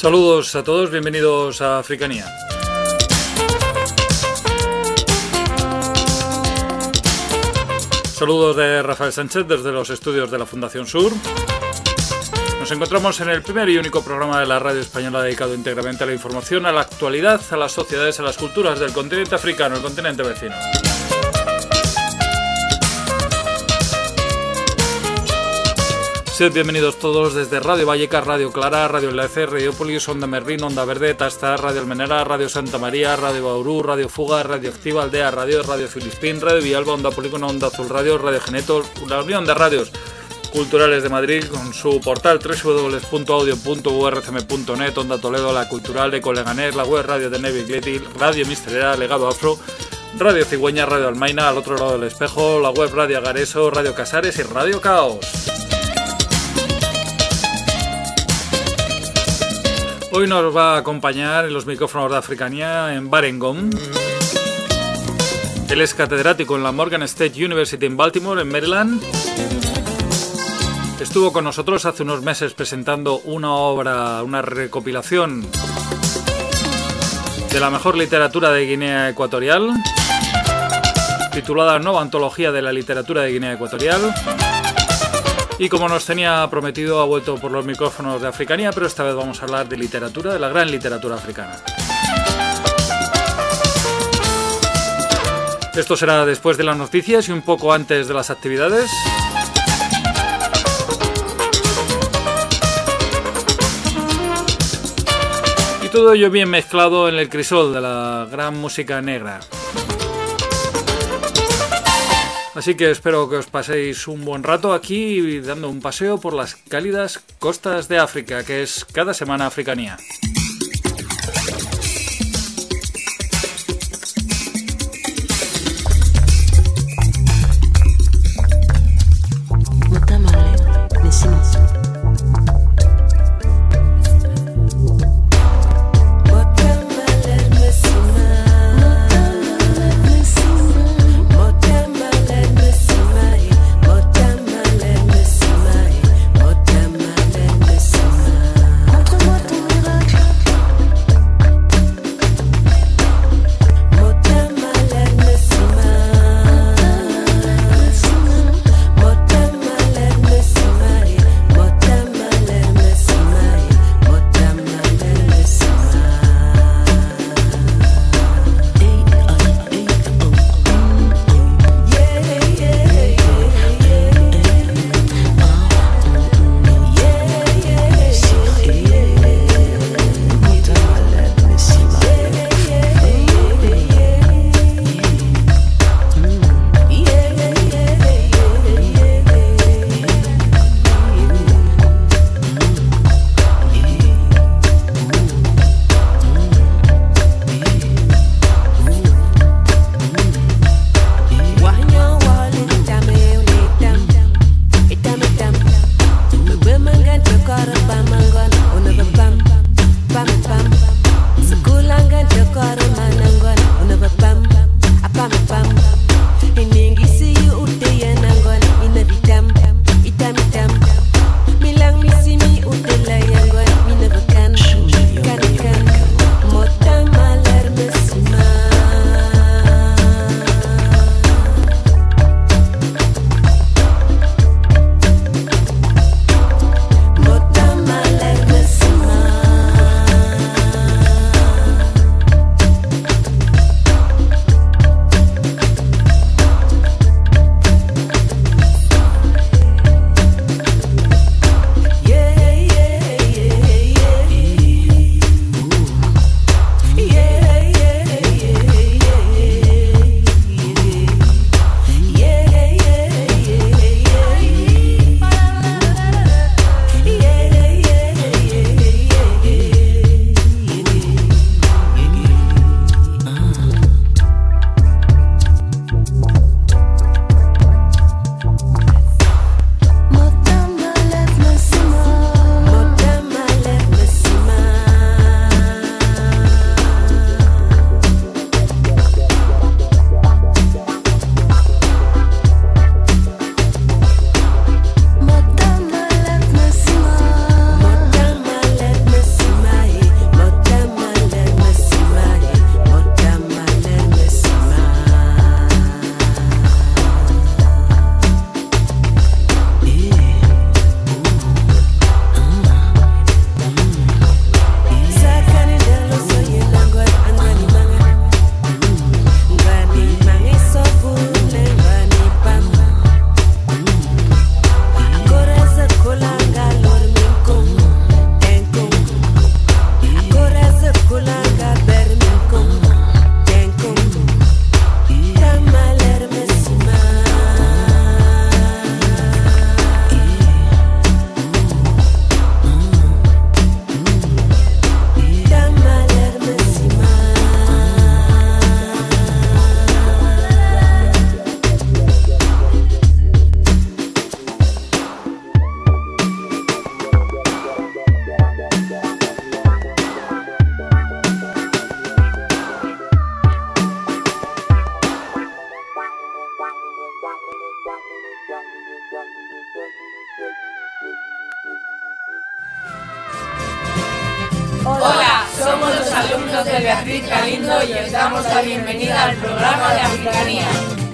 Saludos a todos, bienvenidos a Africanía. Saludos de Rafael Sánchez desde los estudios de la Fundación Sur. Nos encontramos en el primer y único programa de la radio española dedicado íntegramente a la información, a la actualidad, a las sociedades, a las culturas del continente africano, el continente vecino. Sed bienvenidos todos desde Radio Vallecas, Radio Clara, Radio Enlace, Radiopolis, Onda Merlín, Onda Verde, Tastar, Radio Almenara, Radio Santa María, Radio Bauru, Radio Fuga, Radio Activa, Aldea Radio, Radio Filispín, Radio Villalba, Onda Polígono, Onda Azul Radio, Radio Geneto, la Unión de Radios Culturales de Madrid con su portal www.audio.urcm.net, Onda Toledo, La Cultural, Eco Leganés, la web Radio de Nevigleti, Radio Misterera, Legado Afro, Radio Cigüeña, Radio Almaina, al otro lado del espejo, la web Radio Agareso, Radio Casares y Radio Caos. Hoy nos va a acompañar en los micrófonos de Africanía en Barengón. Él es catedrático en la Morgan State University en Baltimore, en Maryland. Estuvo con nosotros hace unos meses presentando una obra, una recopilación de la mejor literatura de Guinea Ecuatorial, titulada Nueva Antología de la Literatura de Guinea Ecuatorial. Y como nos tenía prometido, ha vuelto por los micrófonos de Africanía, pero esta vez vamos a hablar de literatura, de la gran literatura africana. Esto será después de las noticias y un poco antes de las actividades. Y todo ello bien mezclado en el crisol de la gran música negra. Así que espero que os paséis un buen rato aquí dando un paseo por las cálidas costas de África, que es cada semana Africanía. Montre-moi ton miracle. Somos de Beatriz Galindo y os damos la bienvenida al programa de Africanía.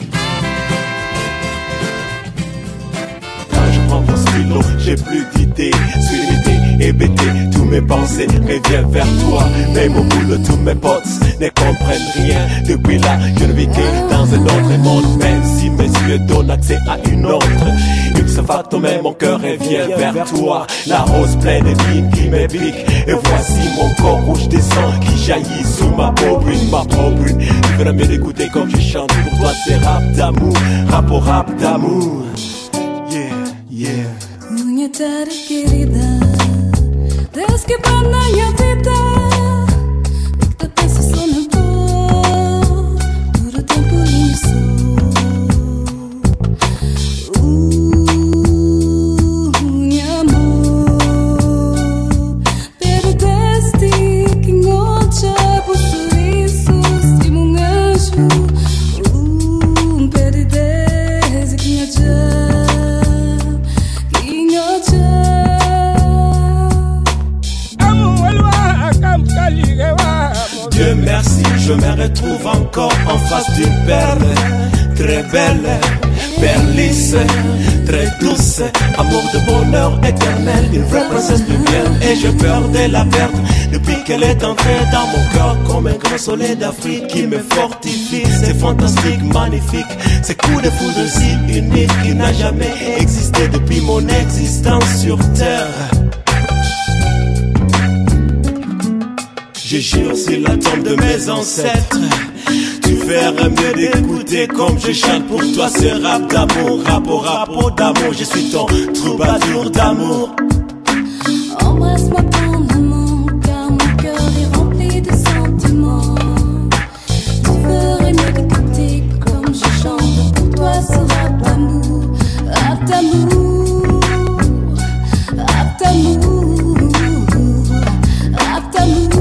Stylo, j'ai plus d'idées, suis limité, hébété, tous mes pensées reviennent vers toi. Même au boulot, tous mes potes ne comprennent rien. Depuis là, je ne vis que dans un autre monde, même si mes yeux donnent accès à une autre. Ipso facto, même mon cœur revient vers toi. La rose pleine de lignes qui me pique, et voici mon corps rouge des sangs qui jaillit sous ma poitrine, ma poitrine. Tu veux mieux écouter comme je chante, pour toi c'est rap d'amour, rap au rap d'amour. Yeah. Minha terra querida, Deus que banda minha vida, te penso só no dor, duro tempo liso. Minha amor, perdeste que noite por sorriso, se um anjo, perdeste que noite. Dieu merci, je me retrouve encore en face d'une perle très belle, perle lisse, très douce, amour de bonheur éternel, une vraie princesse lumière et j'ai peur de la perdre depuis qu'elle est entrée dans mon cœur comme un grand soleil d'Afrique qui me fortifie. C'est fantastique, magnifique, ce coup de foudre si unique qui n'a jamais existé depuis mon existence sur terre. Je jure sur la tombe de mes ancêtres, tu ferais mieux d'écouter comme je chante pour toi ce rap d'amour, rap au d'amour. Je suis ton troubadour d'amour. Embrasse-moi tendrement, car mon cœur est rempli de sentiments. Tu ferais mieux d'écouter comme je chante pour toi ce rap d'amour, rap d'amour, rap d'amour, rap d'amour.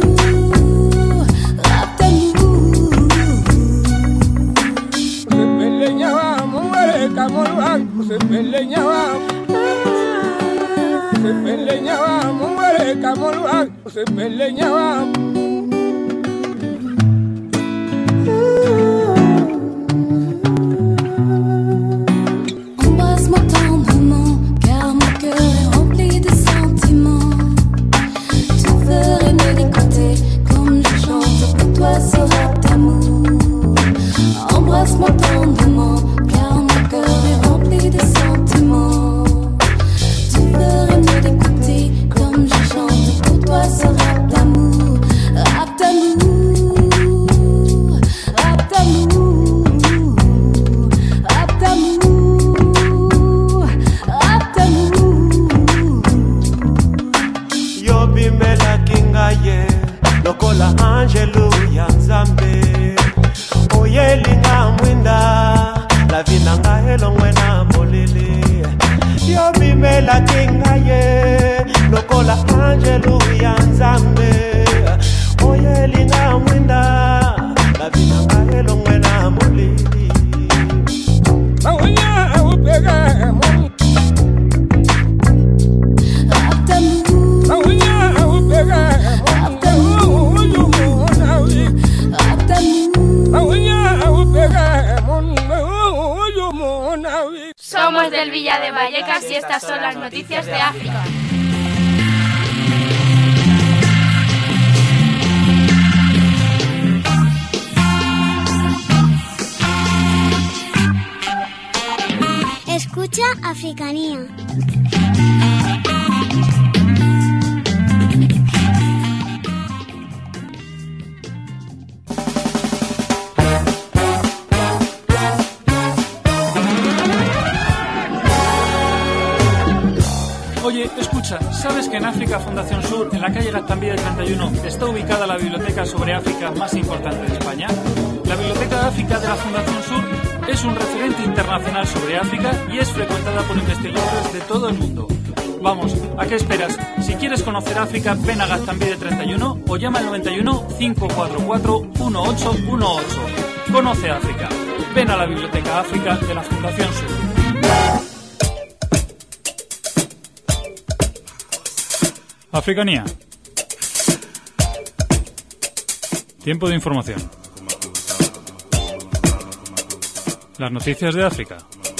Embrasse-moi tendrement, car mon cœur est rempli de sentiments. Tu ferais mieux d'écouter comme je chante pour toi ce rap d'amour. Embrasse-moi tendrement, car mon cœur est rempli de sentiments. Tu ferais mieux d'écouter comme je chante pour toi ce rap d'amour, rap d'amour, rap d'amour, rap d'amour, rap d'amour. Yobi mela kingaye, lokola angelo ya Nzambe. Oyelinga mwinda, la vinanga elongwe na molele. Yobi mela kingaye, lokola angelo ya Nzambe. Oyelinga mwinda, la vinanga elongwe na molele. Mawunya upega mon. Rap d'amour, Mawunya upega rap d'amour, rap d'amour. Somos del Villa de Vallecas y estas son las noticias de África. Escucha Africanía. Oye, escucha, ¿sabes que en África Fundación Sur, en la calle Gaztambide 31, está ubicada la biblioteca sobre África más importante de España? La Biblioteca de África de la Fundación Sur es un referente internacional sobre África y es frecuentada por investigadores de todo el mundo. Vamos, ¿a qué esperas? Si quieres conocer África, ven a Gaztambide 31 o llama al 91 544 1818. Conoce África. Ven a la Biblioteca África de la Fundación Sur. Africanía. Tiempo de información. Las noticias de África.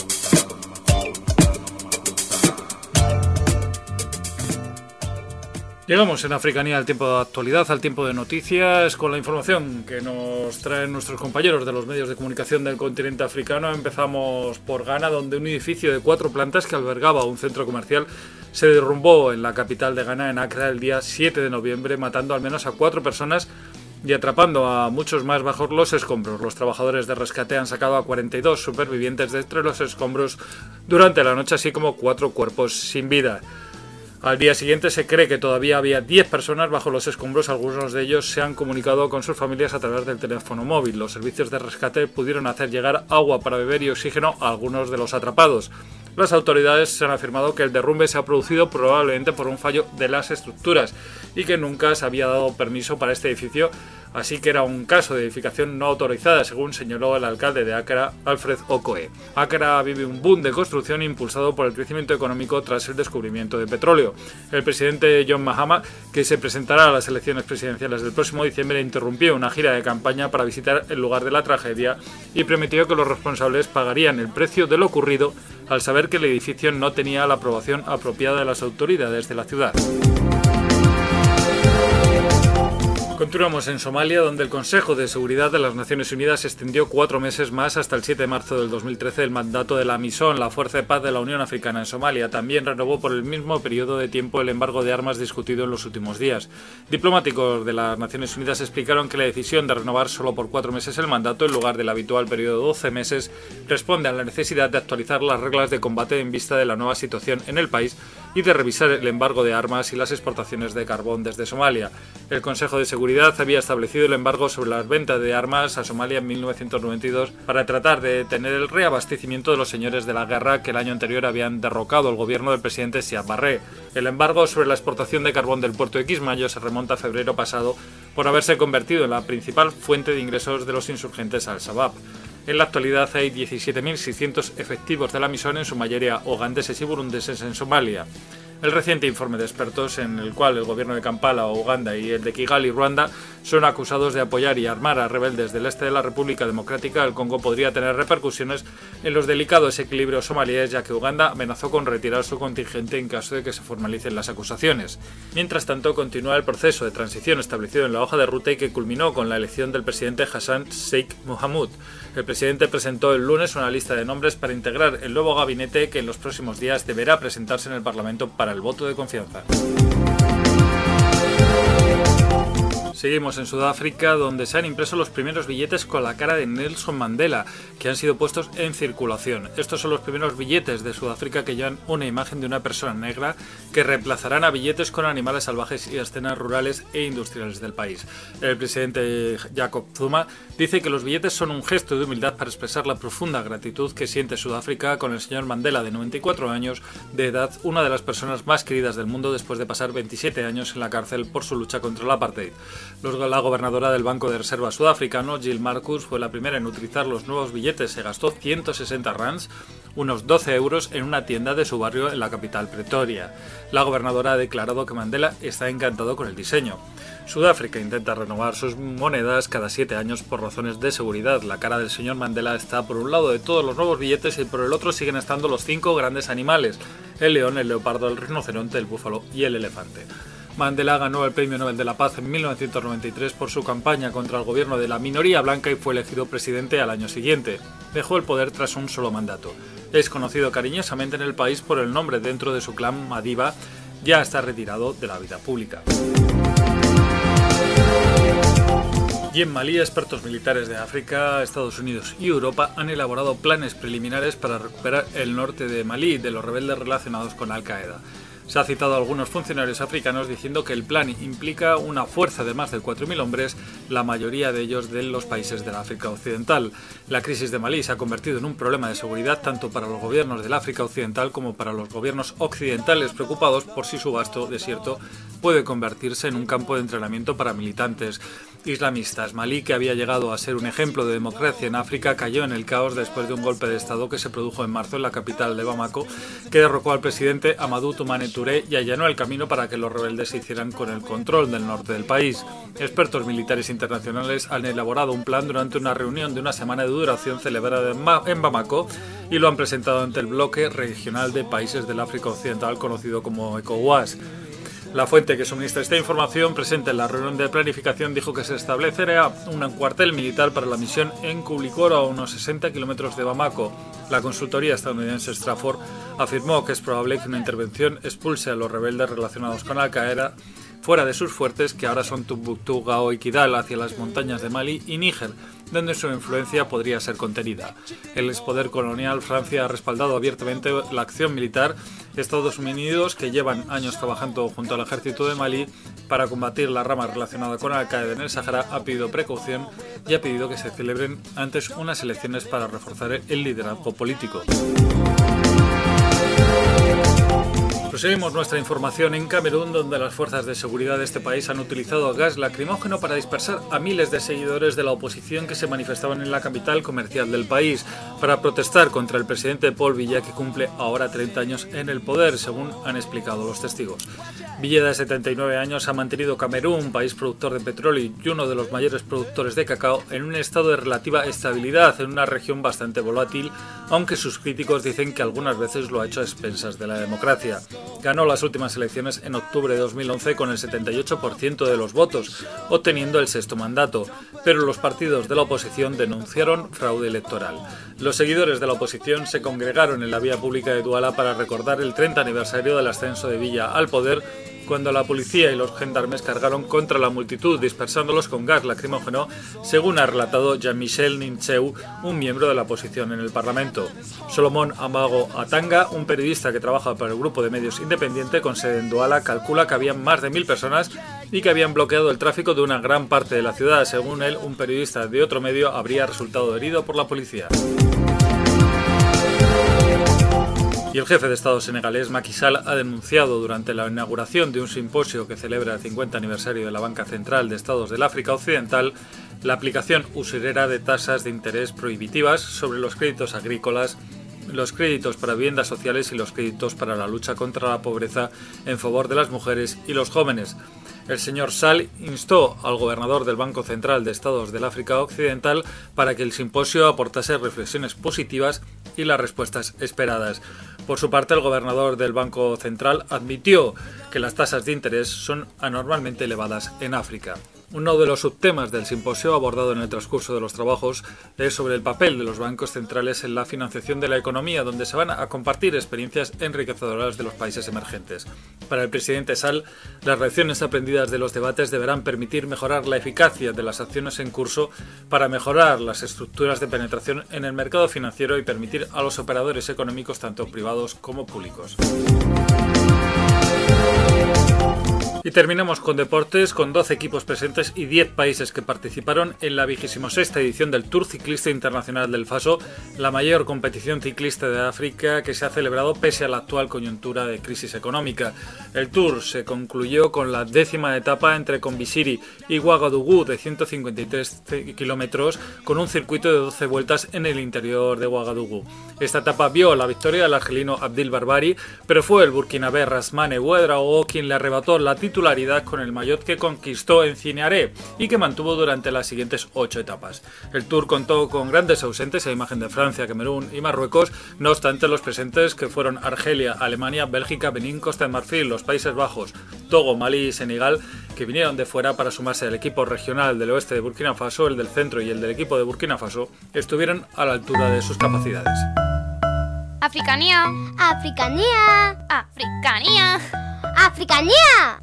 Llegamos en Africanía al tiempo de actualidad, al tiempo de noticias, con la información que nos traen nuestros compañeros de los medios de comunicación del continente africano. Empezamos por Ghana, donde un edificio de 4 plantas que albergaba un centro comercial se derrumbó en la capital de Ghana, en Accra, el día 7 de noviembre, matando al menos a 4 personas y atrapando a muchos más bajo los escombros. Los trabajadores de rescate han sacado a 42 supervivientes de entre los escombros durante la noche, así como 4 cuerpos sin vida. Al día siguiente se cree que todavía había 10 personas bajo los escombros. Algunos de ellos se han comunicado con sus familias a través del teléfono móvil. Los servicios de rescate pudieron hacer llegar agua para beber y oxígeno a algunos de los atrapados. Las autoridades han afirmado que el derrumbe se ha producido probablemente por un fallo de las estructuras y que nunca se había dado permiso para este edificio, así que era un caso de edificación no autorizada, según señaló el alcalde de Accra, Alfred Okoye. Accra vive un boom de construcción impulsado por el crecimiento económico tras el descubrimiento de petróleo. El presidente John Mahama, que se presentará a las elecciones presidenciales del próximo diciembre, interrumpió una gira de campaña para visitar el lugar de la tragedia y prometió que los responsables pagarían el precio de lo ocurrido al saber que el edificio no tenía la aprobación apropiada de las autoridades de la ciudad. Continuamos en Somalia, donde el Consejo de Seguridad de las Naciones Unidas extendió 4 meses más, hasta el 7 de marzo del 2013, el mandato de la AMISOM, la Fuerza de Paz de la Unión Africana en Somalia. También renovó por el mismo periodo de tiempo el embargo de armas discutido en los últimos días. Diplomáticos de las Naciones Unidas explicaron que la decisión de renovar solo por 4 meses el mandato, en lugar del habitual periodo de 12 meses, responde a la necesidad de actualizar las reglas de combate en vista de la nueva situación en el país y de revisar el embargo de armas y las exportaciones de carbón desde Somalia. El Consejo de Seguridad había establecido el embargo sobre las ventas de armas a Somalia en 1992 para tratar de detener el reabastecimiento de los señores de la guerra que el año anterior habían derrocado el gobierno del presidente Siad Barre. El embargo sobre la exportación de carbón del puerto de Kismayo se remonta a febrero pasado por haberse convertido en la principal fuente de ingresos de los insurgentes al-Shabaab. En la actualidad hay 17.600 efectivos de la AMISOM, en su mayoría ugandeses y burundeses, en Somalia. El reciente informe de expertos, en el cual el gobierno de Kampala, Uganda, y el de Kigali, Ruanda, son acusados de apoyar y armar a rebeldes del este de la República Democrática del Congo, podría tener repercusiones en los delicados equilibrios somalíes, ya que Uganda amenazó con retirar su contingente en caso de que se formalicen las acusaciones. Mientras tanto, continúa el proceso de transición establecido en la hoja de ruta y que culminó con la elección del presidente Hassan Sheikh Mohamud. El presidente presentó el lunes una lista de nombres para integrar el nuevo gabinete, que en los próximos días deberá presentarse en el Parlamento para el voto de confianza. Seguimos en Sudáfrica, donde se han impreso los primeros billetes con la cara de Nelson Mandela, que han sido puestos en circulación. Estos son los primeros billetes de Sudáfrica que llevan una imagen de una persona negra, que reemplazarán a billetes con animales salvajes y escenas rurales e industriales del país. El presidente Jacob Zuma dice que los billetes son un gesto de humildad para expresar la profunda gratitud que siente Sudáfrica con el señor Mandela, de 94 años de edad, una de las personas más queridas del mundo después de pasar 27 años en la cárcel por su lucha contra el apartheid. La gobernadora del Banco de Reserva sudafricano, Jill Marcus, fue la primera en utilizar los nuevos billetes. Se gastó 160 rands, unos 12 euros, en una tienda de su barrio en la capital, Pretoria. La gobernadora ha declarado que Mandela está encantado con el diseño. Sudáfrica intenta renovar sus monedas cada 7 años por razones de seguridad. La cara del señor Mandela está por un lado de todos los nuevos billetes y por el otro siguen estando los 5 grandes animales: el león, el leopardo, el rinoceronte, el búfalo y el elefante. Mandela ganó el Premio Nobel de la Paz en 1993 por su campaña contra el gobierno de la minoría blanca y fue elegido presidente al año siguiente. Dejó el poder tras un solo mandato. Es conocido cariñosamente en el país por el nombre dentro de su clan Madiba. Ya está retirado de la vida pública. Y en Malí, expertos militares de África, Estados Unidos y Europa han elaborado planes preliminares para recuperar el norte de Malí de los rebeldes relacionados con Al-Qaeda. Se ha citado a algunos funcionarios africanos diciendo que el plan implica una fuerza de más de 4.000 hombres, la mayoría de ellos de los países de la África Occidental. La crisis de Malí se ha convertido en un problema de seguridad tanto para los gobiernos del África Occidental como para los gobiernos occidentales, preocupados por si su vasto desierto puede convertirse en un campo de entrenamiento para militantes. islamistas. Malí, que había llegado a ser un ejemplo de democracia en África, cayó en el caos después de un golpe de estado que se produjo en marzo en la capital de Bamako, que derrocó al presidente Amadou Toumani Touré y allanó el camino para que los rebeldes se hicieran con el control del norte del país. Expertos militares internacionales han elaborado un plan durante una reunión de una semana de duración celebrada en Bamako y lo han presentado ante el bloque regional de países del África Occidental conocido como ECOWAS. La fuente que suministra esta información presente en la reunión de planificación dijo que se establecerá un cuartel militar para la misión en Kublikoro, a unos 60 kilómetros de Bamako. La consultoría estadounidense Stratfor afirmó que es probable que una intervención expulse a los rebeldes relacionados con Al-Qaeda fuera de sus fuertes, que ahora son Tombuctú, Gao y Kidal, hacia las montañas de Mali y Níger, donde su influencia podría ser contenida. El expoder colonial Francia ha respaldado abiertamente la acción militar. Estados Unidos, que llevan años trabajando junto al ejército de Malí para combatir la rama relacionada con Al-Qaeda en el Sahara, ha pedido precaución y ha pedido que se celebren antes unas elecciones para reforzar el liderazgo político. Proseguimos nuestra información en Camerún, donde las fuerzas de seguridad de este país han utilizado gas lacrimógeno para dispersar a miles de seguidores de la oposición que se manifestaban en la capital comercial del país para protestar contra el presidente Paul Biya, que cumple ahora 30 años en el poder, según han explicado los testigos. Biya, de 79 años, ha mantenido Camerún, país productor de petróleo y uno de los mayores productores de cacao, en un estado de relativa estabilidad en una región bastante volátil, aunque sus críticos dicen que algunas veces lo ha hecho a expensas de la democracia. Ganó las últimas elecciones en octubre de 2011 con el 78% de los votos, obteniendo el sexto mandato, pero los partidos de la oposición denunciaron fraude electoral. Los seguidores de la oposición se congregaron en la vía pública de Douala para recordar el 30 aniversario del ascenso de Biya al poder, cuando la policía y los gendarmes cargaron contra la multitud, dispersándolos con gas lacrimógeno, según ha relatado Jean-Michel Nincheu, un miembro de la oposición en el Parlamento. Solomon Amago Atanga, un periodista que trabaja para el grupo de medios independiente con sede en Douala, calcula que habían más de 1000 personas y que habían bloqueado el tráfico de una gran parte de la ciudad. Según él, un periodista de otro medio habría resultado herido por la policía. Y el jefe de Estado senegalés, Macky Sall, ha denunciado durante la inauguración de un simposio que celebra el 50 aniversario de la Banca Central de Estados del África Occidental la aplicación usurera de tasas de interés prohibitivas sobre los créditos agrícolas, los créditos para viviendas sociales y los créditos para la lucha contra la pobreza en favor de las mujeres y los jóvenes. El señor Sall instó al gobernador del Banco Central de Estados del África Occidental para que el simposio aportase reflexiones positivas y las respuestas esperadas. Por su parte, el gobernador del Banco Central admitió que las tasas de interés son anormalmente elevadas en África. Uno de los subtemas del simposio abordado en el transcurso de los trabajos es sobre el papel de los bancos centrales en la financiación de la economía, donde se van a compartir experiencias enriquecedoras de los países emergentes. Para el presidente Sall, las lecciones aprendidas de los debates deberán permitir mejorar la eficacia de las acciones en curso para mejorar las estructuras de penetración en el mercado financiero y permitir a los operadores económicos, tanto privados como públicos. Y terminamos con deportes, con 12 equipos presentes y 10 países que participaron en la 26ª edición del Tour Ciclista Internacional del Faso, la mayor competición ciclista de África que se ha celebrado pese a la actual coyuntura de crisis económica. El Tour se concluyó con la 10ª etapa entre Combisiri y Ouagadougou de 153 kilómetros, con un circuito de 12 vueltas en el interior de Ouagadougou. Esta etapa vio la victoria del argelino Abdil Barbari, pero fue el burkinabé Rasmane Ouedraogo quien le arrebató la titularidad con el maillot que conquistó en Cinearé y que mantuvo durante las siguientes 8 etapas. El Tour contó con grandes ausentes a imagen de Francia, Camerún y Marruecos. No obstante, los presentes, que fueron Argelia, Alemania, Bélgica, Benín, Costa de Marfil, los Países Bajos, Togo, Malí y Senegal, que vinieron de fuera para sumarse al equipo regional del oeste de Burkina Faso, el del centro y el del equipo de Burkina Faso, estuvieron a la altura de sus capacidades. Africanía. Africanía. Africanía. Africanía.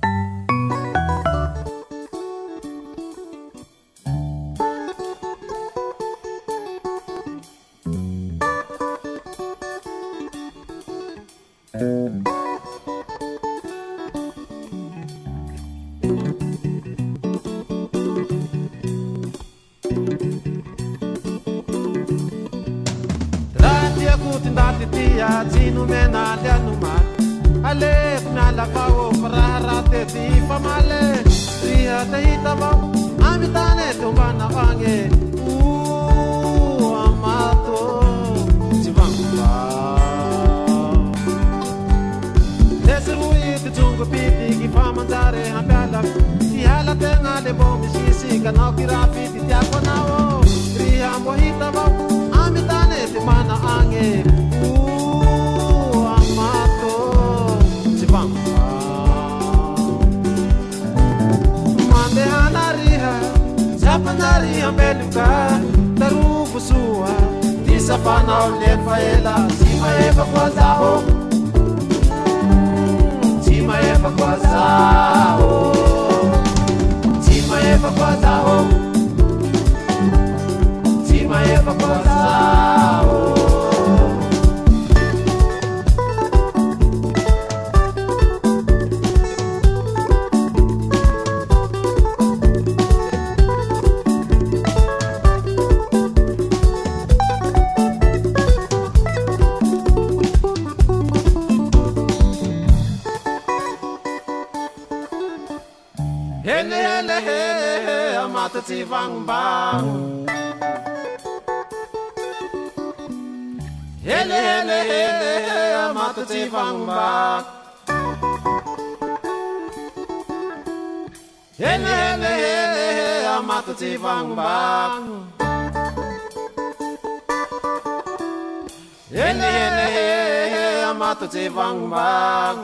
Ale, na la pao, para te ti famale, ria te itaba, amitane tumbana wange amato chivamba deserui tungo piti ki famandare hambala ti hala tenga de bomi sisi kana kirafi ti akonao ria mohita ba amitane tumbana wange amato chivamba mande hanariha Zapanaria meluka tarufu sua disapana olefaela sima eva kwazao sima eva kwazao sima eva kwazao sima eva kwazao Tivang bang hele hele hele amata tivang bang hele hele hele amata tivang bang hele hele hele amata tivang bang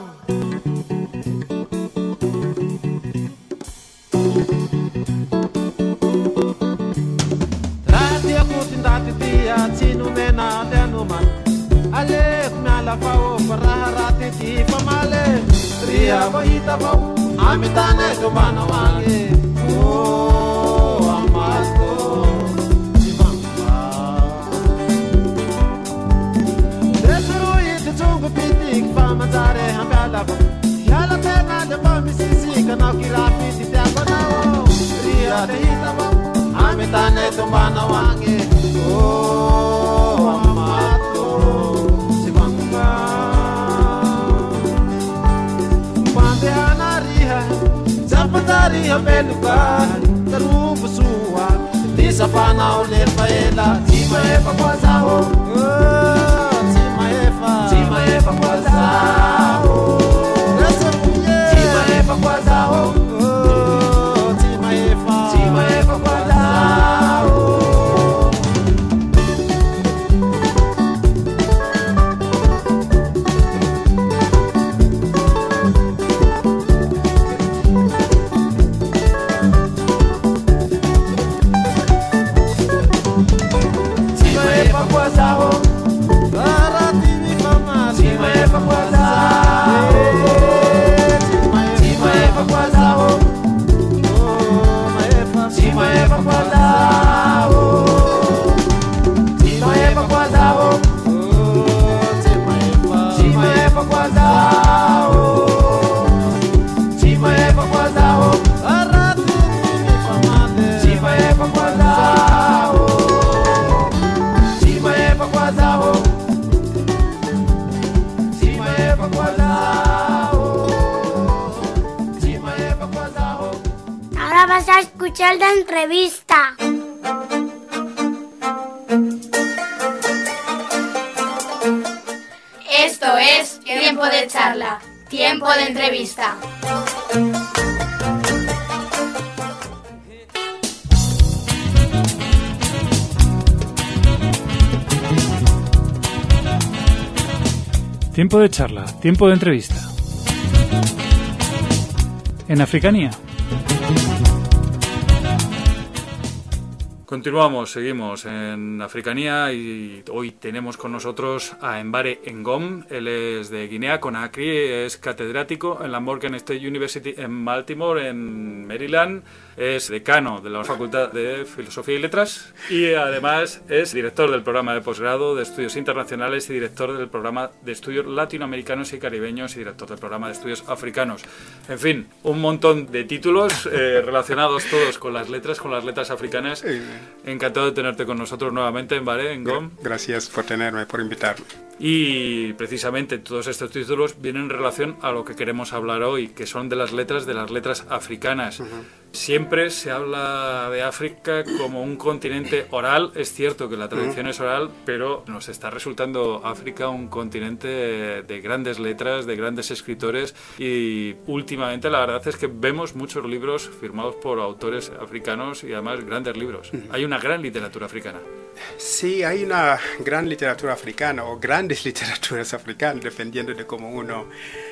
Tinu mena denuman ale kumala fao parahati ti pamale ria bahita fao amitane kumana wange amato chivamba deserui te tungo pitik famandare hambala yala tena de bami sisi kana kirafi ti akonao ria bahita fao amitane kumana wange amato chivamba mande hanariha zapataria meluka tarufu sua disapana olefaela sima eva kwazao sima eva kwazao sima eva kwazao sima eva kwazao Vas a escuchar la entrevista. Esto es Tiempo de Charla, Tiempo de Entrevista. Tiempo de charla, tiempo de entrevista. En Africanía. Continuamos, seguimos en Africanía y hoy tenemos con nosotros a Mbare Ngom. Él es de Guinea, Conakry, es catedrático en la Morgan State University en Baltimore, en Maryland. Es decano de la Facultad de Filosofía y Letras y además es director del programa de posgrado de estudios internacionales y director del programa de estudios latinoamericanos y caribeños y director del programa de estudios africanos. En fin, un montón de títulos relacionados todos con las letras africanas. Encantado de tenerte con nosotros nuevamente, Mbare Ngom. Gracias por tenerme, por invitarme. Y precisamente todos estos títulos vienen en relación a lo que queremos hablar hoy, que son de las letras africanas. Siempre se habla de África como un continente oral. Es cierto que la tradición es oral, pero nos está resultando África un continente de grandes letras, de grandes escritores, y últimamente la verdad es que vemos muchos libros firmados por autores africanos y además grandes libros. Hay una gran literatura africana. Sí, hay una gran literatura africana o grandes literaturas africanas, dependiendo de cómo uno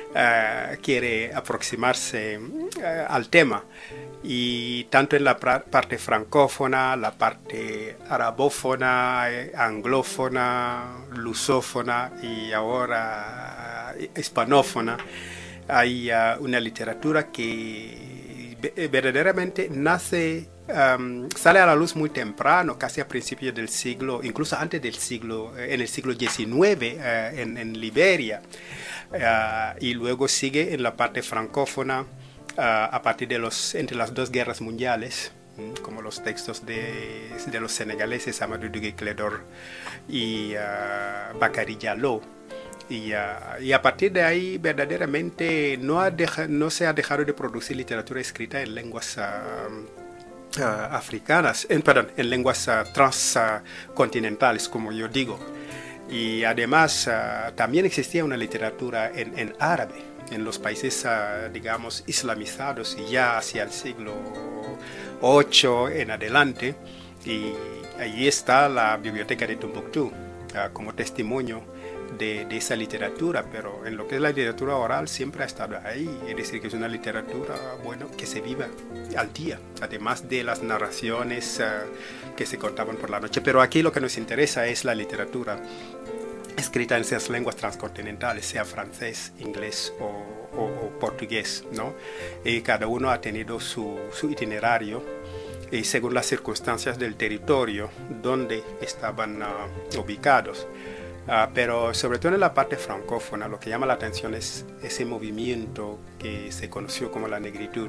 quiere aproximarse al tema. Y tanto en la parte francófona, la parte arabófona, anglófona, lusófona y ahora hispanófona, hay una literatura que verdaderamente nace, sale a la luz muy temprano, casi a principios del siglo, incluso antes del siglo, en el siglo XIX, en Liberia, y luego sigue en la parte francófona, a partir de entre las dos guerras mundiales, como los textos de los senegaleses Amadou Duguay Clédor y Bakary Diallo. Y a partir de ahí verdaderamente no se ha dejado de producir literatura escrita en lenguas africanas, en lenguas transcontinentales, como yo digo. Y además también existía una literatura en árabe en los países, digamos, islamizados, y ya hacia el siglo VIII en adelante. Y allí está la biblioteca de Tombuctú como testimonio de esa literatura, pero en lo que es la literatura oral siempre ha estado ahí, es decir, que es una literatura, bueno, que se vive al día, además de las narraciones que se contaban por la noche. Pero aquí lo que nos interesa es la literatura escrita en esas lenguas transcontinentales, sea francés, inglés o portugués, ¿no? Y cada uno ha tenido su itinerario y según las circunstancias del territorio donde estaban ubicados. Pero sobre todo en la parte francófona, lo que llama la atención es ese movimiento que se conoció como la negritud,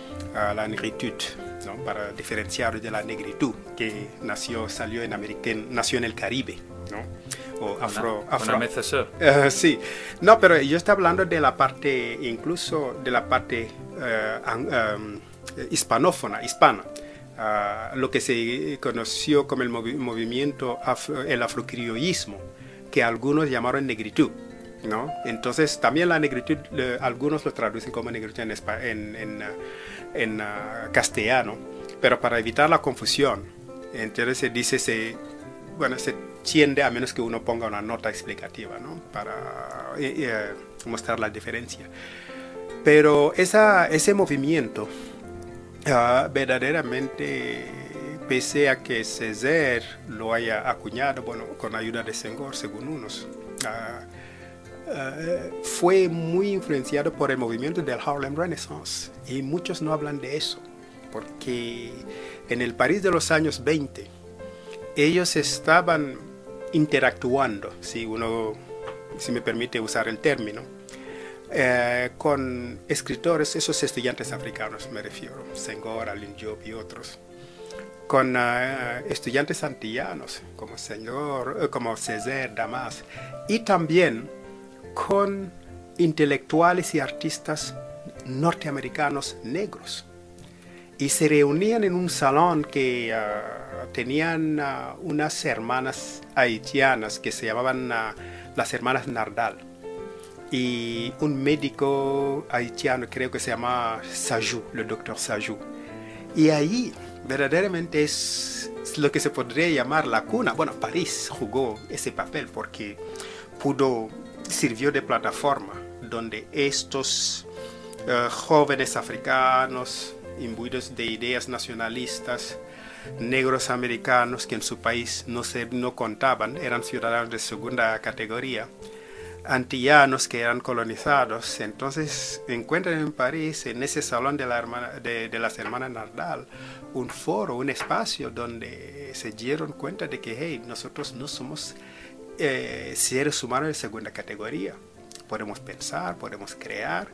¿no? Para diferenciar de la negritud que nació en el Caribe, ¿no? O sí, no, pero yo estoy hablando de la parte, incluso de la parte hispana, lo que se conoció como el movimiento, el afrocriollismo, que algunos llamaron negritud, ¿no? Entonces también la negritud, algunos lo traducen como negritud en castellano, pero para evitar la confusión, entonces se dice, se tiende, a menos que uno ponga una nota explicativa, ¿no? Para mostrar la diferencia. Pero ese movimiento verdaderamente, pese a que Césaire lo haya acuñado, bueno, con ayuda de Senghor, según unos, fue muy influenciado por el movimiento del Harlem Renaissance, y muchos no hablan de eso, porque en el París de los años 20 ellos estaban interactuando, si me permite usar el término, con escritores, esos estudiantes africanos me refiero, Senghor, Alioune Diop y otros, con estudiantes antillanos como Césaire, Damas, y también con intelectuales y artistas norteamericanos negros. Y se reunían en un salón que tenían unas hermanas haitianas que se llamaban las hermanas Nardal, y un médico haitiano, creo que se llama Sajou, el doctor Sajou. Y ahí verdaderamente es lo que se podría llamar la cuna. Bueno, París jugó ese papel porque sirvió de plataforma donde estos jóvenes africanos imbuidos de ideas nacionalistas, negros americanos que en su país no contaban, eran ciudadanos de segunda categoría, antillanos que eran colonizados, entonces encuentran en París, en ese salón de las hermanas Nardal, un foro, un espacio donde se dieron cuenta de que, hey, nosotros no somos seres humanos de segunda categoría, podemos pensar, podemos crear,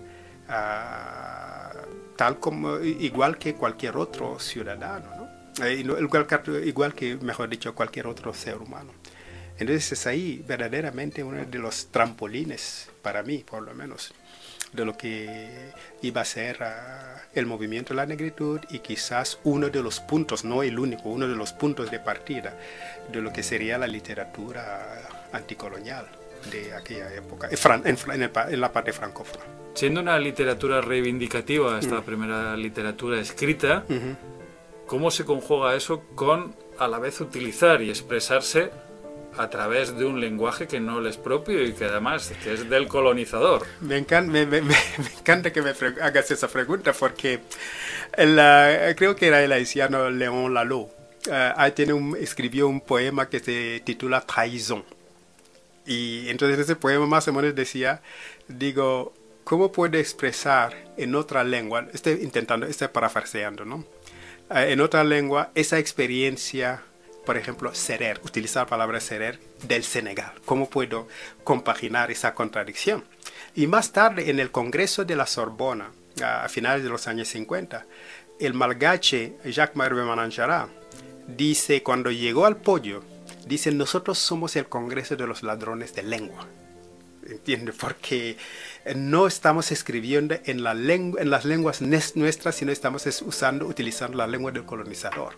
igual que cualquier otro ciudadano, ¿no? Igual que, mejor dicho, cualquier otro ser humano. Entonces es ahí verdaderamente uno de los trampolines, para mí por lo menos, de lo que iba a ser el movimiento de la negritud y quizás uno de los puntos, no el único, uno de los puntos de partida de lo que sería la literatura anticolonial de aquella época, en la parte francófona. Siendo una literatura reivindicativa, esta primera literatura escrita, ¿cómo se conjuga eso con a la vez utilizar y expresarse a través de un lenguaje que no le es propio y que además que es del colonizador? Me encanta que me hagas esa pregunta porque creo que era el haitiano Léon Lalo. Escribió un poema que se titula Trahison. Y entonces ese poema más o menos decía, ¿cómo puede expresar en otra lengua? Estoy parafraseando, ¿no? En otra lengua esa experiencia, por ejemplo, utilizar la palabra serer del Senegal. ¿Cómo puedo compaginar esa contradicción? Y más tarde, en el Congreso de la Sorbona, a finales de los años 50, el malgache Jacques-Marie Bemananchara dice, cuando llegó al podio, dice, nosotros somos el Congreso de los ladrones de lengua. ¿Entiendes? Porque no estamos escribiendo en las lenguas nuestras, sino estamos utilizando la lengua del colonizador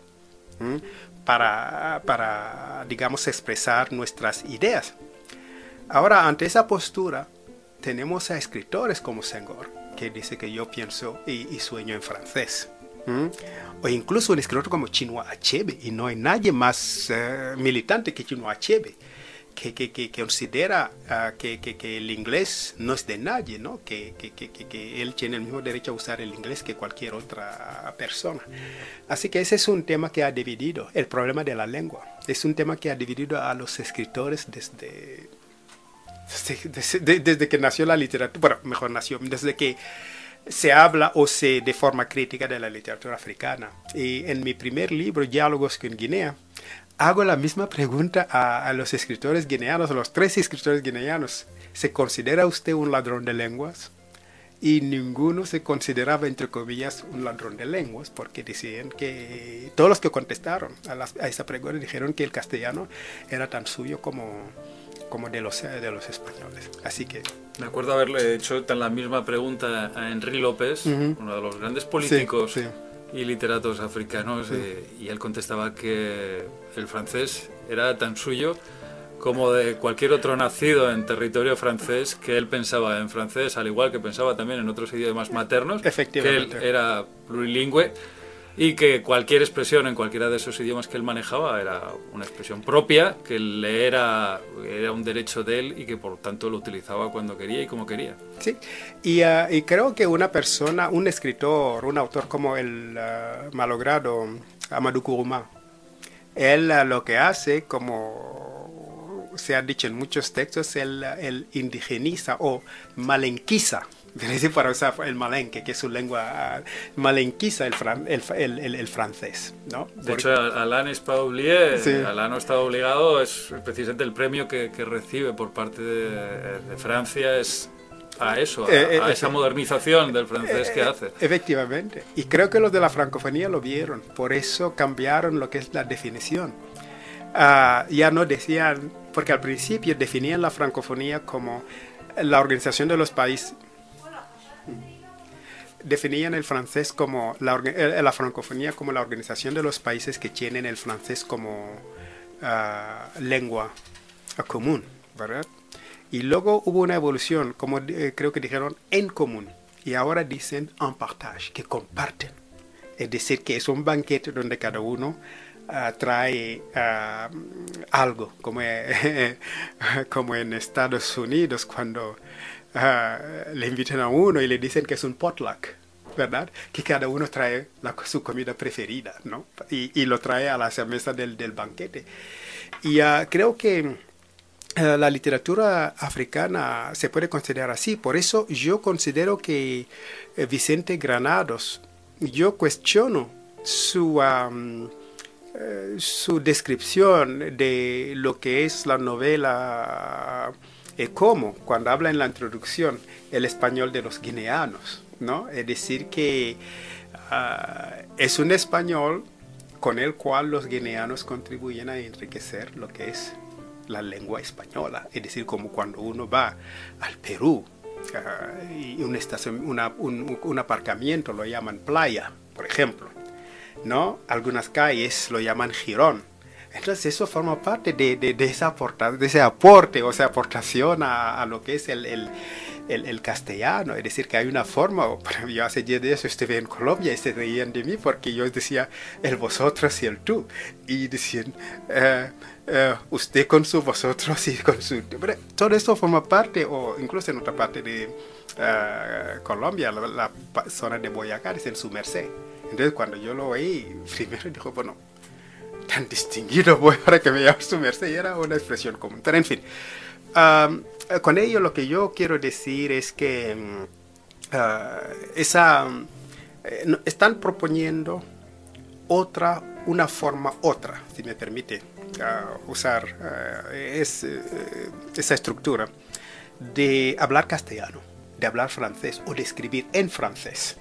para, digamos, expresar nuestras ideas. Ahora, ante esa postura, tenemos a escritores como Senghor, que dice que yo pienso y sueño en francés. O incluso un escritor como Chinua Achebe, y no hay nadie más militante que Chinua Achebe, que considera que el inglés no es de nadie, ¿no? Que él tiene el mismo derecho a usar el inglés que cualquier otra persona. Así que ese es un tema que ha dividido, el problema de la lengua. Es un tema que ha dividido a los escritores desde que nació la literatura, bueno, mejor nació, desde que se habla de forma crítica de la literatura africana. Y en mi primer libro, Diálogos con Guinea, hago la misma pregunta a los escritores guineanos, a los 3 escritores guineanos. ¿Se considera usted un ladrón de lenguas? Y ninguno se consideraba, entre comillas, un ladrón de lenguas, porque decían que todos los que contestaron a esa pregunta dijeron que el castellano era tan suyo como de los españoles. Así que... Me acuerdo haberle hecho la misma pregunta a Henri López, uno de los grandes políticos y literatos africanos, y él contestaba que el francés era tan suyo como de cualquier otro nacido en territorio francés, que él pensaba en francés, al igual que pensaba también en otros idiomas maternos, que él era plurilingüe, y que cualquier expresión en cualquiera de esos idiomas que él manejaba era una expresión propia, que le era un derecho de él y que por tanto lo utilizaba cuando quería y como quería. Sí, y creo que una persona, un escritor, un autor como el malogrado Amadou Kourouma, él lo que hace, como se ha dicho en muchos textos, él indigeniza o malenquiza. Para usar el malenque, que es su lengua, malenquiza el francés, ¿no? De hecho, Alain n'est pas oublié, Alain no está obligado, es precisamente el premio que recibe por parte de Francia, es a eso, a esa modernización del francés que hace. Efectivamente, y creo que los de la francofonía lo vieron, por eso cambiaron lo que es la definición. Ya no decían, porque al principio definían la francofonía como la organización de los países. Definían el francés como la francofonía como la organización de los países que tienen el francés como lengua común, ¿verdad? Y luego hubo una evolución, como creo que dijeron, en común. Y ahora dicen en partage, que comparten. Es decir, que es un banquete donde cada uno trae algo, como en Estados Unidos cuando le invitan a uno y le dicen que es un potluck, ¿verdad? Que cada uno trae su comida preferida, ¿no? Y lo trae a la mesa del banquete. Y creo que la literatura africana se puede considerar así. Por eso yo considero que Vicente Granados, yo cuestiono su descripción de lo que es la novela como cuando habla en la introducción el español de los guineanos, ¿no? Es decir que es un español con el cual los guineanos contribuyen a enriquecer lo que es la lengua española. Es decir, como cuando uno va al Perú y un aparcamiento lo llaman playa, por ejemplo, ¿no? Algunas calles lo llaman jirón. Entonces eso forma parte de ese aporte o sea, aportación a lo que es el castellano. Es decir, que hay una forma. Yo hace 10 días estuve en Colombia y se reían de mí porque yo decía el vosotros y el tú. Y decían usted con su vosotros y con su... Todo esto forma parte, o incluso en otra parte de Colombia, la zona de Boyacá, es en su merced. Entonces cuando yo lo oí, primero dijo, bueno, tan distinguido voy para que me llame su merced, y era una expresión común. Pero en fin, con ello lo que yo quiero decir es que están proponiendo una forma, si me permite usar esa estructura de hablar castellano, de hablar francés o de escribir en francés,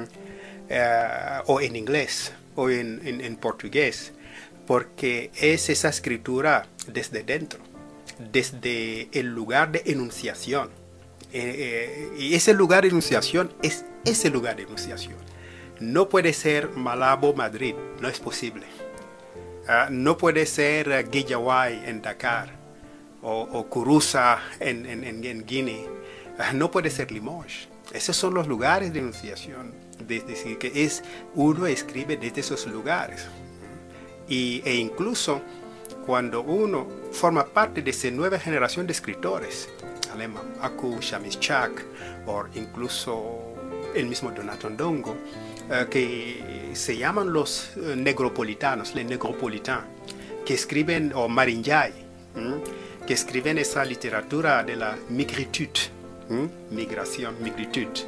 o en inglés o en portugués, porque es esa escritura desde dentro, desde el lugar de enunciación. Y ese lugar de enunciación es ese lugar de enunciación. No puede ser Malabo, Madrid, no es posible. No puede ser Guillahuay en Dakar o Kurusa en Guinea. No puede ser Limoges. Esos son los lugares de enunciación. Es decir, que uno escribe desde esos lugares. E incluso cuando uno forma parte de esa nueva generación de escritores, Alemán Aku, Chamischak, o incluso el mismo Donato Ndongo, que se llaman los negropolitanos, les negropolitains, que escriben, o Marinjay, que escriben esa literatura de la migritude, migración, migritude.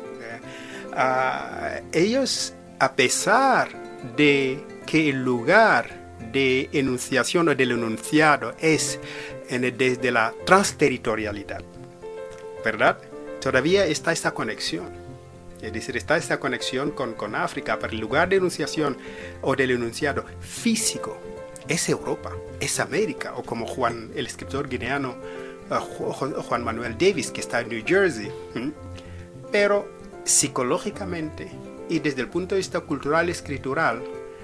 Ellos, a pesar de que el lugar de enunciación o del enunciado es desde la transterritorialidad, ¿verdad? Todavía está esta conexión. Es decir, está esta conexión con África, pero el lugar de enunciación o del enunciado físico es Europa, es América, o como el escritor guineano Juan Manuel Davis, que está en New Jersey. Pero psicológicamente y desde el punto de vista cultural y escritural,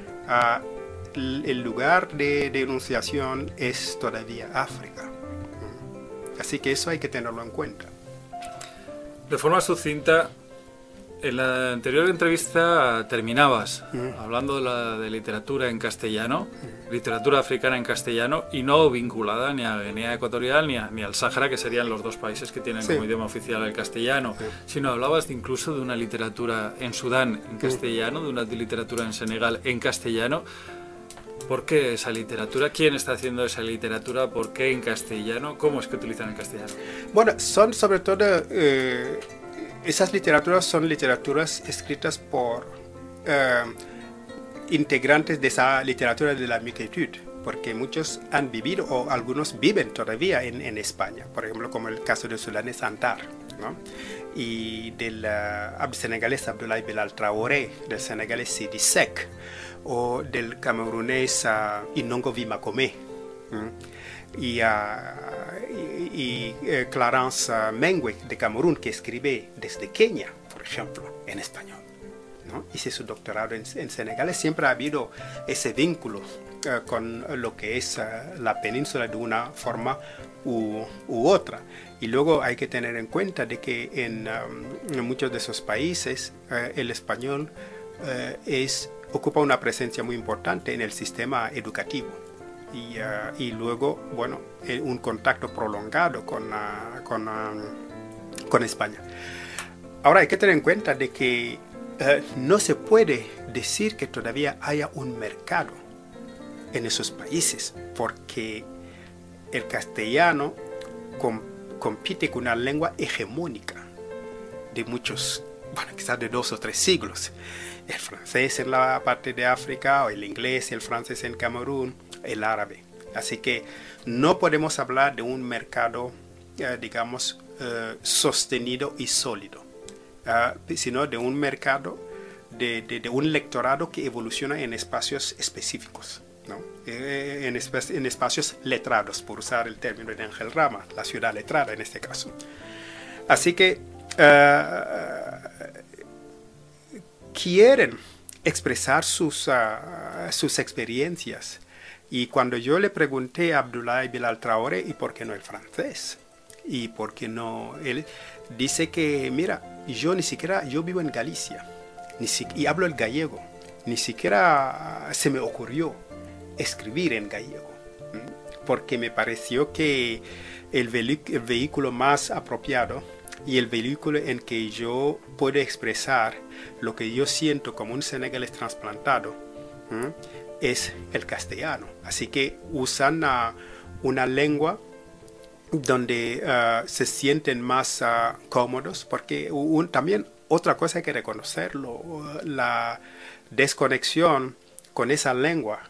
el lugar de enunciación es todavía África. Así que eso hay que tenerlo en cuenta. De forma sucinta, en la anterior entrevista terminabas hablando de literatura en castellano, literatura africana en castellano, y no vinculada ni a Guinea Ecuatorial ni al Sáhara, que serían los dos países que tienen como idioma oficial el castellano, sino hablabas incluso de una literatura en Sudán en castellano, de una literatura en Senegal en castellano. ¿Por qué esa literatura? ¿Quién está haciendo esa literatura? ¿Por qué en castellano? ¿Cómo es que utilizan el castellano? Bueno, son sobre todo... esas literaturas son literaturas escritas por integrantes de esa literatura de la migritude, porque muchos han vivido o algunos viven todavía en España, por ejemplo, como el caso del sudanés Antar, ¿no? Y del senegalés Abdoulaye Belal Traoré, del senegalés Sidi Seck, o del camerunés Inongo Vimakomé, y Clarence Mengwe de Camerún, que escribe desde Kenia, por ejemplo, en español, ¿no? Hice su doctorado en Senegal. Siempre ha habido ese vínculo con lo que es la península de una forma u otra. Y luego hay que tener en cuenta de que en muchos de esos países el español ocupa una presencia muy importante en el sistema educativo. Y luego, bueno, un contacto prolongado con España. Ahora hay que tener en cuenta de que no se puede decir que todavía haya un mercado en esos países, porque el castellano compite con una lengua hegemónica de muchos, bueno, quizás de 2 o 3 siglos. El francés en la parte de África, o el inglés y el francés en Camerún, el árabe. Así que no podemos hablar de un mercado, digamos, sostenido y sólido, sino de un mercado, de un lectorado que evoluciona en espacios específicos, ¿no? En espacios letrados, por usar el término de Ángel Rama, la ciudad letrada en este caso. Así que quieren expresar sus experiencias. Y cuando yo le pregunté a Abdoulaye Bilal Traoré, ¿y por qué no el francés? ¿Y por qué no él? Dice que, mira, yo vivo en Galicia y hablo el gallego. Ni siquiera se me ocurrió escribir en gallego, porque me pareció que el vehículo más apropiado y el vehículo en que yo puedo expresar lo que yo siento como un senegalés trasplantado es el castellano. Así que usan una lengua donde se sienten más cómodos, porque también otra cosa hay que reconocerlo, la desconexión con esa lengua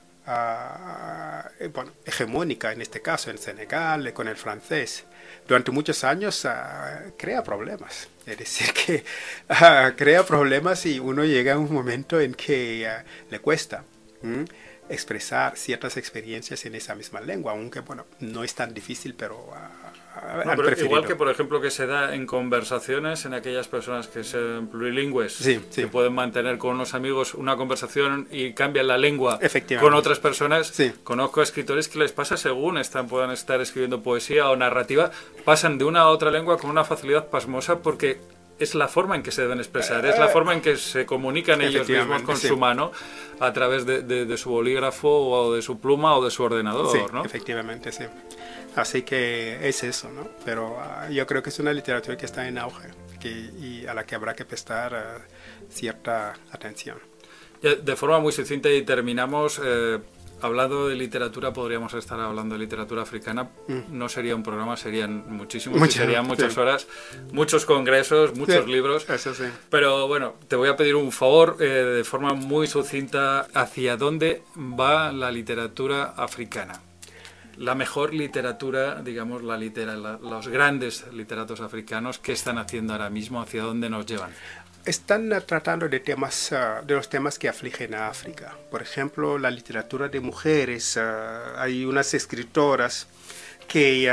hegemónica, en este caso en Senegal, con el francés, durante muchos años crea problemas. Es decir, que crea problemas y uno llega a un momento en que le cuesta expresar ciertas experiencias en esa misma lengua, aunque no es tan difícil, pero pero igual que, por ejemplo, que se da en conversaciones en aquellas personas que son plurilingües, que pueden mantener con unos amigos una conversación y cambian la lengua con otras personas. Conozco escritores que les pasa según puedan estar escribiendo poesía o narrativa, pasan de una a otra lengua con una facilidad pasmosa, porque es la forma en que se deben expresar, es la forma en que se comunican ellos mismos con su mano a través de su bolígrafo o de su pluma o de su ordenador, ¿no? Efectivamente, sí. Así que es eso, ¿no? Pero yo creo que es una literatura que está en auge y a la que habrá que prestar cierta atención. De forma muy sucinta, y terminamos, hablando de literatura, podríamos estar hablando de literatura africana. No sería un programa, serían muchísimos, serían muchas horas, muchos congresos, muchos libros. Eso sí. Pero bueno, te voy a pedir un favor, de forma muy sucinta, ¿hacia dónde va la literatura africana? La mejor literatura, digamos, los grandes literatos africanos, ¿qué están haciendo ahora mismo? ¿Hacia dónde nos llevan? Están tratando de los temas que afligen a África. Por ejemplo, la literatura de mujeres. Hay unas escritoras que,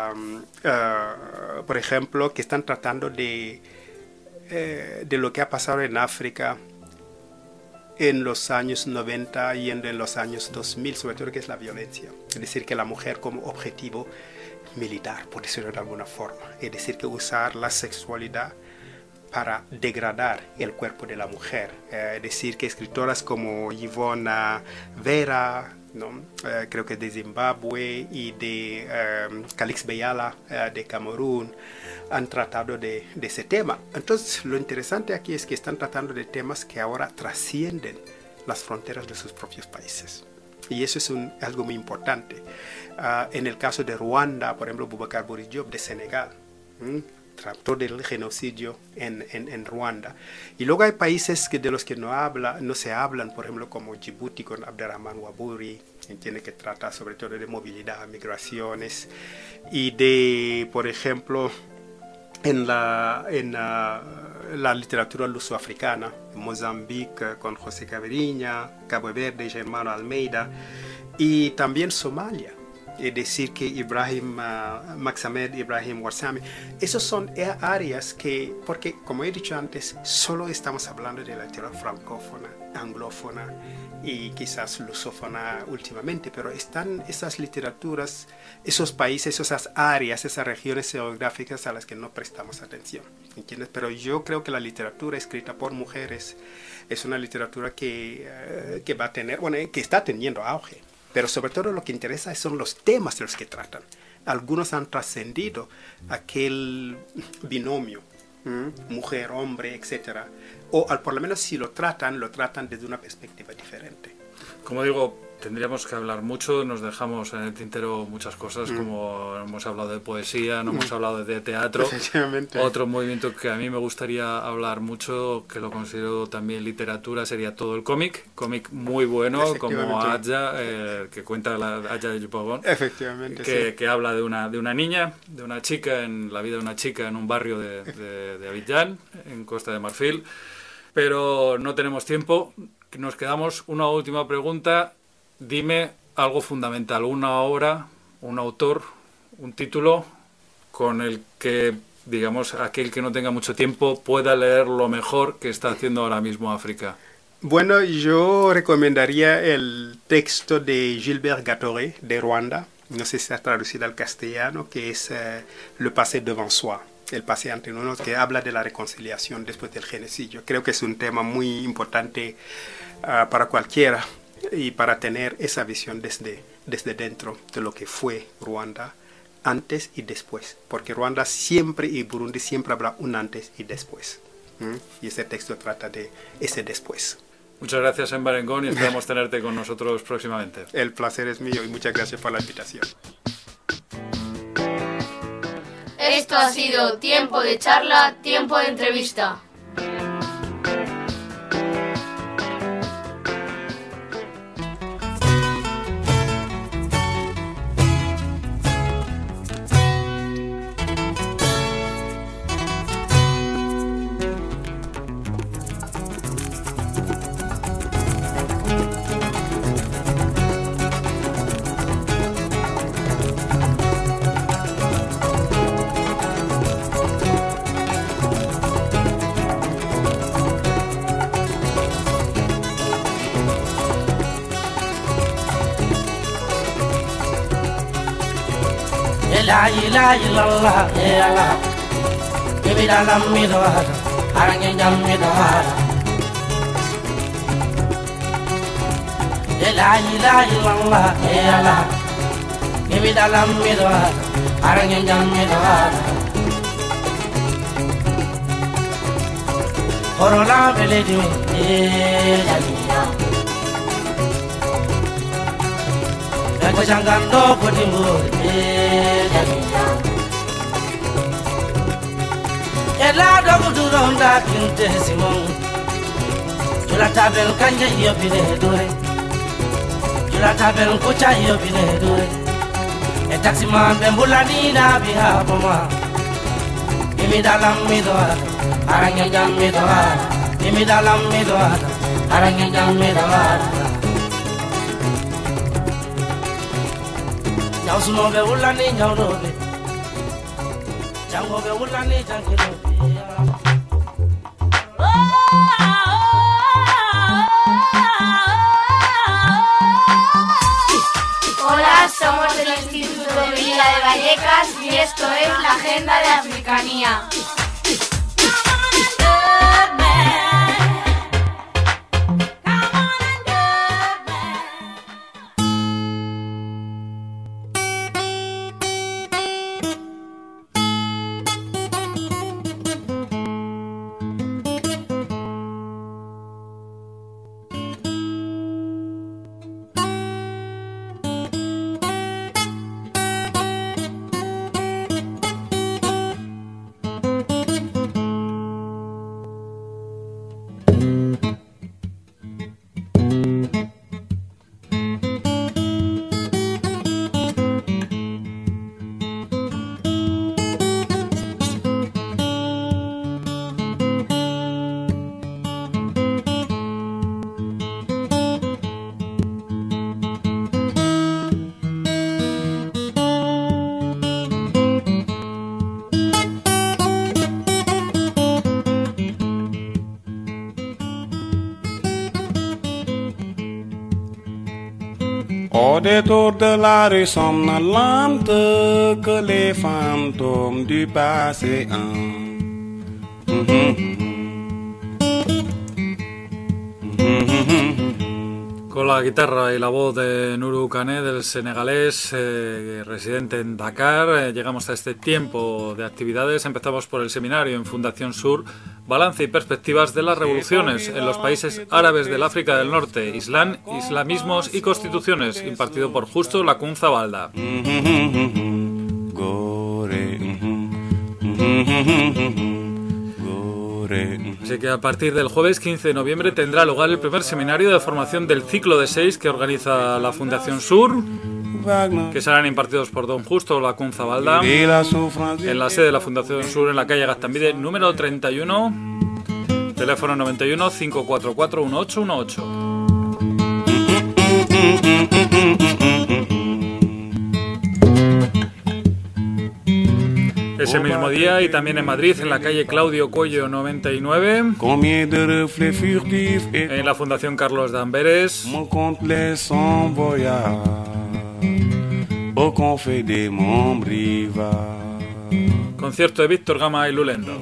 por ejemplo, que están tratando de lo que ha pasado en África en los años 90 y en los años 2000, sobre todo, que es la violencia. Es decir, que la mujer como objetivo militar, por decirlo de alguna forma. Es decir, que usar la sexualidad para degradar el cuerpo de la mujer. Es decir, que escritoras como Yvonne Vera, ¿no? Creo que de Zimbabue, y de Calix Beyala de Camerún, han tratado de ese tema. Entonces, lo interesante aquí es que están tratando de temas que ahora trascienden las fronteras de sus propios países. Y eso es algo muy importante. En el caso de Ruanda, por ejemplo, Boubacar Boris Diop de Senegal, trató del genocidio en Ruanda. Y luego hay países de los que no se hablan, por ejemplo, como Djibouti con Abderrahmane Wabouri, quien tiene que tratar sobre todo de movilidad, migraciones, y de, por ejemplo, en la literatura lusoafricana, Mozambique con José Caveriña, Cabo Verde, Germano Almeida, y también Somalia. Es decir, que Maxamed Ibrahim Warsame. Esos son áreas que, porque como he dicho antes, solo estamos hablando de la literatura francófona, anglófona y quizás lusófona últimamente, pero están esas literaturas, esos países, esas áreas, esas regiones geográficas a las que no prestamos atención, ¿entiendes? Pero yo creo que la literatura escrita por mujeres es una literatura que va a tener, que está teniendo auge. Pero sobre todo lo que interesa son los temas de los que tratan. Algunos han trascendido aquel binomio, mujer, hombre, etc. O por lo menos si lo tratan desde una perspectiva diferente. Como digo, tendríamos que hablar mucho, nos dejamos en el tintero muchas cosas, como hemos hablado de poesía, no hemos hablado de teatro. Otro movimiento que a mí me gustaría hablar mucho, que lo considero también literatura, sería todo el cómic muy bueno, como Adja, que cuenta Adja de Yopogón, que habla de una niña, de una chica, en la vida de una chica en un barrio de Abidjan, en Costa de Marfil. Pero no tenemos tiempo, nos quedamos una última pregunta. Dime algo fundamental, una obra, un autor, un título con el que digamos, aquel que no tenga mucho tiempo pueda leer lo mejor que está haciendo ahora mismo África? Bueno, yo recomendaría el texto de Gilbert Gatoré de Ruanda, no sé si está traducido al castellano, que es Le passé devant soi, el passé ante nosotros, que habla de la reconciliación después del genocidio. Creo que es un tema muy importante para cualquiera y para tener esa visión desde dentro de lo que fue Ruanda antes y después, porque Ruanda siempre y Burundi siempre habrá un antes y después. Y ese texto trata de ese después. Muchas gracias, Embarengón, y esperamos tenerte con nosotros próximamente. El placer es mío y muchas gracias por la invitación. Esto ha sido Tiempo de Charla, Tiempo de Entrevista. La ilaha illallah ya Allah Gibi dalam midwara Arangin jam midwara La ilaha illallah ya Allah Gibi dalam midwara Arangin jam midwara Corona beledi ya Ko jangando ko dimbo ela dogu duronda kinte simon jula tabel kanje yo bine dore jula tabel ko cha yo bine dore e taxi man be bulani na biha poma imi dalam midwa aranya jam midwa imi dalam midwa aranya jam midwa Nyau suno be ulani nyau no be Jango be ulani jangino be Hola, somos del Instituto de Vida de Vallecas y esto es la Agenda de Africanía. Au détour de la rue somnolente que les fantômes du passé Con la guitarra y la voz de Nuru Kane, del senegalés, residente en Dakar, llegamos a este tiempo de actividades. Empezamos por el seminario en Fundación Sur, Balance y Perspectivas de las Revoluciones en los países árabes del África del Norte, Islam, Islamismos y Constituciones, impartido por Justo Lacunza Balda. Así que a partir del jueves 15 de noviembre tendrá lugar el primer seminario de formación del ciclo de 6 que organiza la Fundación Sur, que serán impartidos por don Justo Lacunza Balda en la sede de la Fundación Sur en la calle Gastambide número 31, teléfono 91 544 1818. Ese mismo día, y también en Madrid, en la calle Claudio Cuello 99, en la Fundación Carlos de Amberes, concierto de Víctor Gama y Lulendo.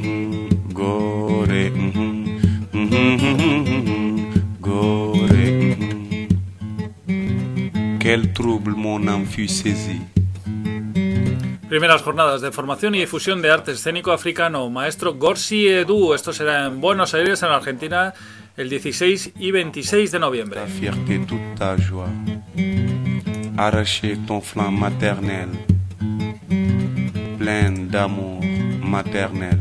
Quel trouble mon âme fut saisie. Primeras jornadas de formación y difusión de arte escénico africano. Maestro Gorsi Edu. Esto será en Buenos Aires, en Argentina, el 16 y 26 de noviembre. Ta fierté, toute ta joie. Arracher ton flanc maternel, plein d'amour maternel.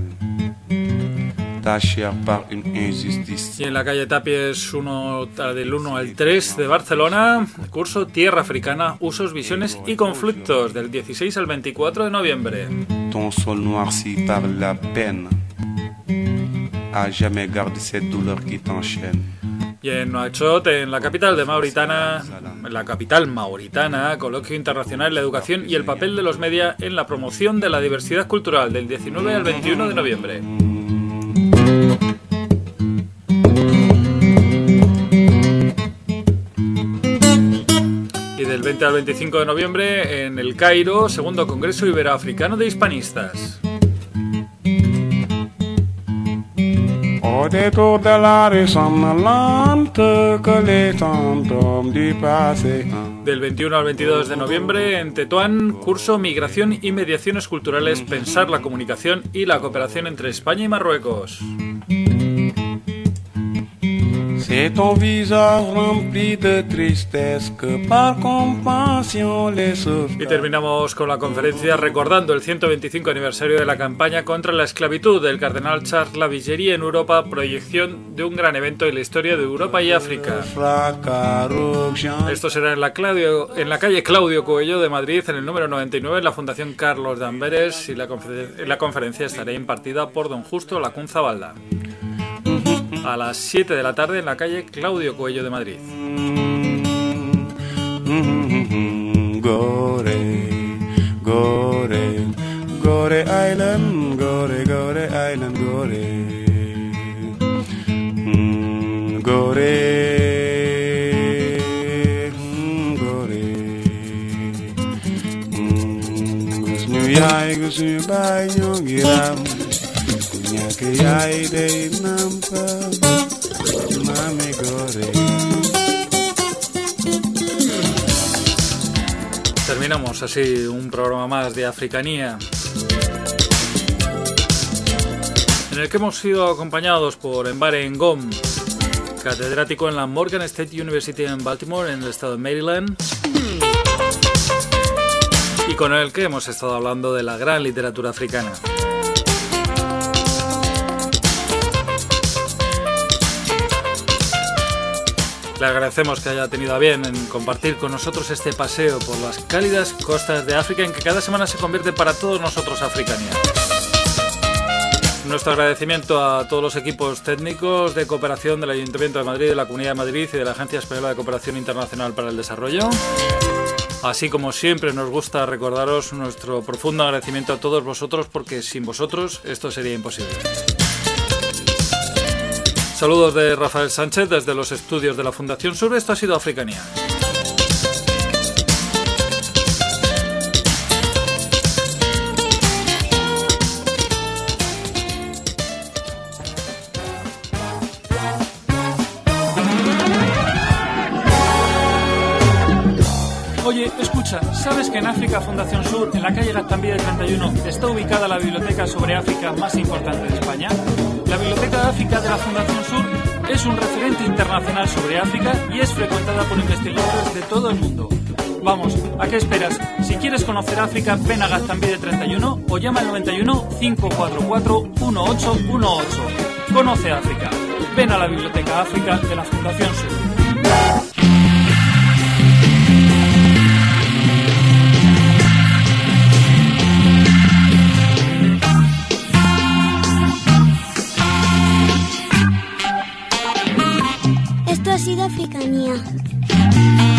Y en la calle Tapies del 1 al 3 de Barcelona, curso Tierra Africana, Usos, Visiones y Conflictos, del 16 al 24 de noviembre. Ton sol noirci par la peine, à jamais garder cette douleur qui t'enchaîne. Y en Nouakchott, en la capital mauritana, Coloquio Internacional, la Educación y el Papel de los Media en la Promoción de la Diversidad Cultural, del 19 al 21 de noviembre. Y del 20 al 25 de noviembre en El Cairo, segundo Congreso Iberoafricano de Hispanistas. Del 21 al 22 de noviembre en Tetuán, curso Migración y Mediaciones Culturales, pensar la comunicación y la cooperación entre España y Marruecos. C'est ton visage rempli de tristesse que par compasión les sauve. Y terminamos con la conferencia recordando el 125 aniversario de la campaña contra la esclavitud del cardenal Charles Lavigérie en Europa, proyección de un gran evento en la historia de Europa y África. Esto será en la calle Claudio Cuello de Madrid, en el número 99, en la Fundación Carlos de Amberes, y la conferencia estará impartida por don Justo Lacunza Balda. A las 7 de la tarde en la calle Claudio Cuello de Madrid. Gore, Gore, Gore Island, Gore, Gore Island, Gore. Gore, Gore. Gusnu yai, gusnu bai, nyongiram. Que hay de nampa, mami gore. Terminamos así un programa más de Africanía, en el que hemos sido acompañados por Mbare Ngom, catedrático en la Morgan State University en Baltimore, en el estado de Maryland, y con el que hemos estado hablando de la gran literatura africana. Le agradecemos que haya tenido a bien en compartir con nosotros este paseo por las cálidas costas de África, en que cada semana se convierte para todos nosotros Africanía. Nuestro agradecimiento a todos los equipos técnicos de cooperación del Ayuntamiento de Madrid, de la Comunidad de Madrid y de la Agencia Española de Cooperación Internacional para el Desarrollo. Así como siempre nos gusta recordaros nuestro profundo agradecimiento a todos vosotros, porque sin vosotros esto sería imposible. Saludos de Rafael Sánchez desde los estudios de la Fundación Sur. Esto ha sido Africanía. Oye, escucha, ¿sabes que en África Fundación Sur, en la calle Gaztambide 31, está ubicada la biblioteca sobre África más importante de España? La Biblioteca de África de la Fundación Sur es un referente internacional sobre África y es frecuentada por investigadores de todo el mundo. Vamos, ¿a qué esperas? Si quieres conocer África, ven a Gaztambide 31 o llama al 91 544 1818. Conoce África. Ven a la Biblioteca África de la Fundación Sur. Esto ha sido Africanía.